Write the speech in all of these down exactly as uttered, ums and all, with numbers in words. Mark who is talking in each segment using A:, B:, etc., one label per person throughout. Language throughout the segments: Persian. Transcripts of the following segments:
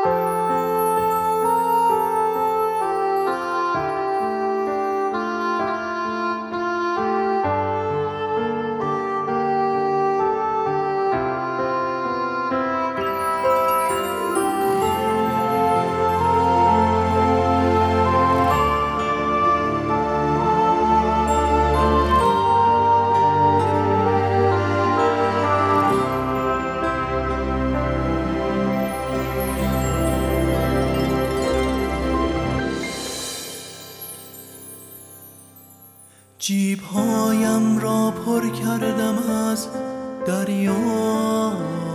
A: جیبهایم را پر کردم از دریا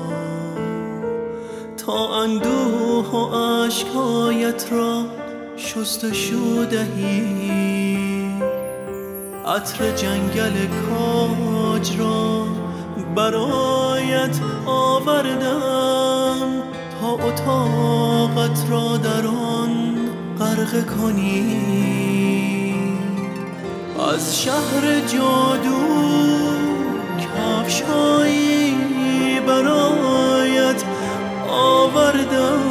A: تا اندوه و اشک‌هایت را شستشو دهی. عطر جنگل کاج را برایت آوردم تا اتاقت را در آن غرق کنی. از شهر جادو کفش‌هایی برایت آوردم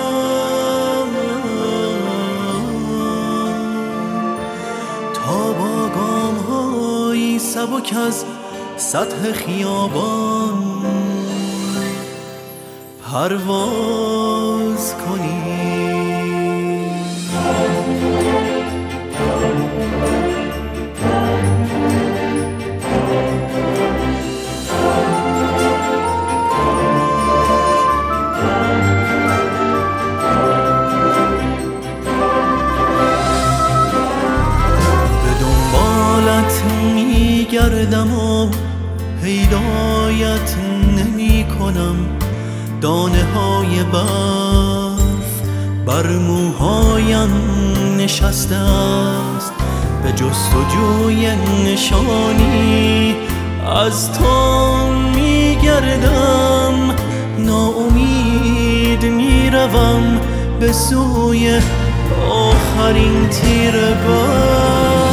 A: تا با گام‌هایی سبک از سطح خیابان پرواز کنی. گردم و پیدایت نمی کنم. دانه های برف بر موهایم نشسته است. به جستجوی نشانی از تو می گردم. ناامید می روم به سوی آخرین تیره‌بار.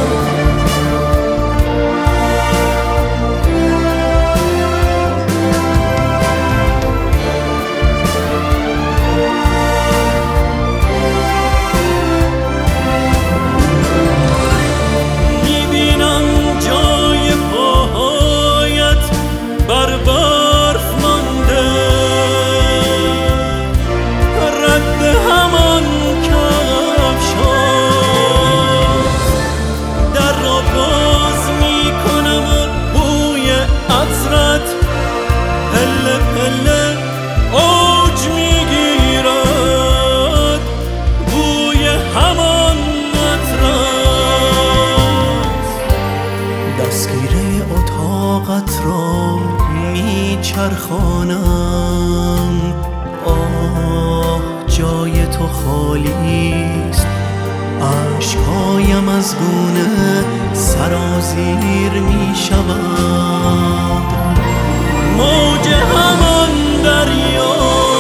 A: دستگیره اتاقت را می چرخانم. آه جای تو خالیست. اشکهایم از گونه سرازیر می شود. موج همان دریا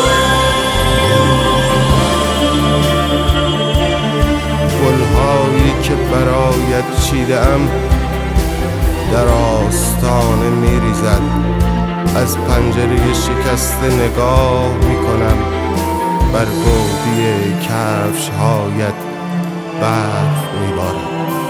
B: گلهایی که برایت چیدم در آستانه می ریزد. از پنجره شکسته نگاه می کنم. بر گودی کفش‌هایت برف می بارد.